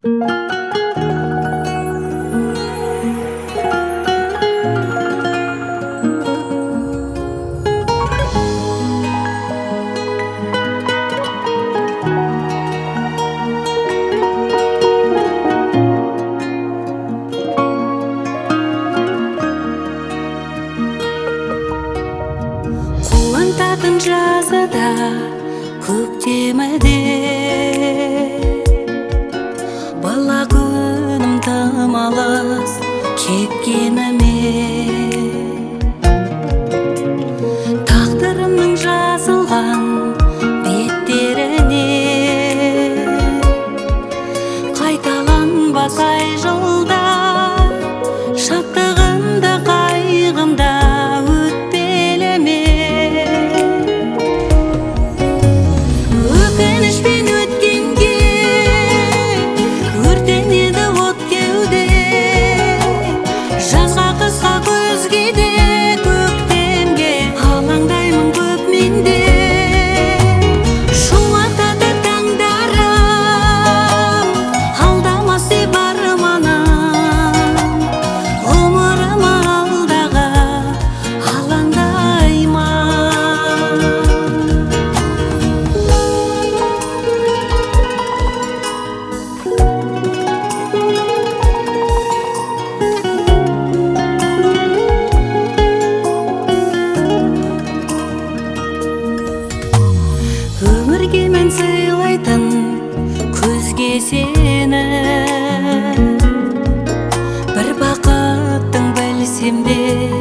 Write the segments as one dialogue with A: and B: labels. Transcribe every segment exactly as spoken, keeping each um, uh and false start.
A: Қуантатын жазада көктемде бала күнім тым алыс кеткеніме, тағдырымның жазылған беттеріне қайталанбас ай жылдар, шаттығымда қайғымда өтпелеме. Өкінішпен өткенге өртенеді от кеуде, жазға қысқа күзге де көктемге алаңдаймын көп менде. Шуатады таңдарым, алдамас деп арманым, ғұмырым алдағы алаңдаймын. Өмірге мен сыйлайтын көзге сені, бір бақыттың білсем де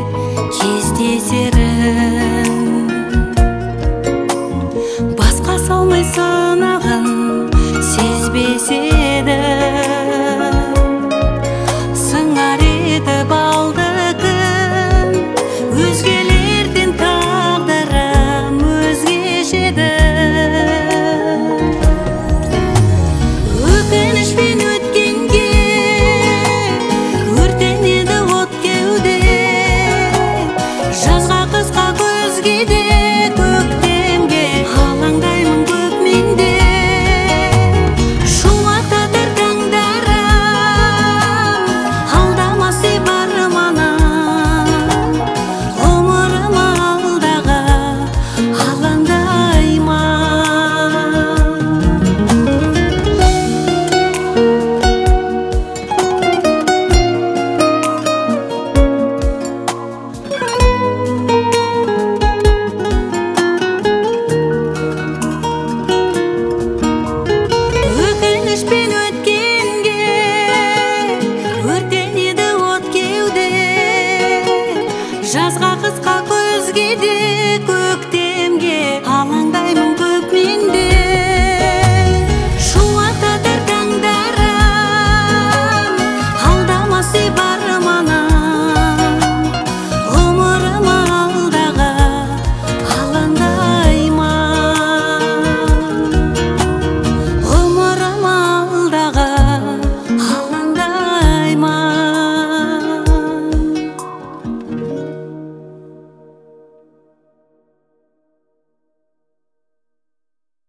A: кездесерін, басқа салмай сынағын сезбесе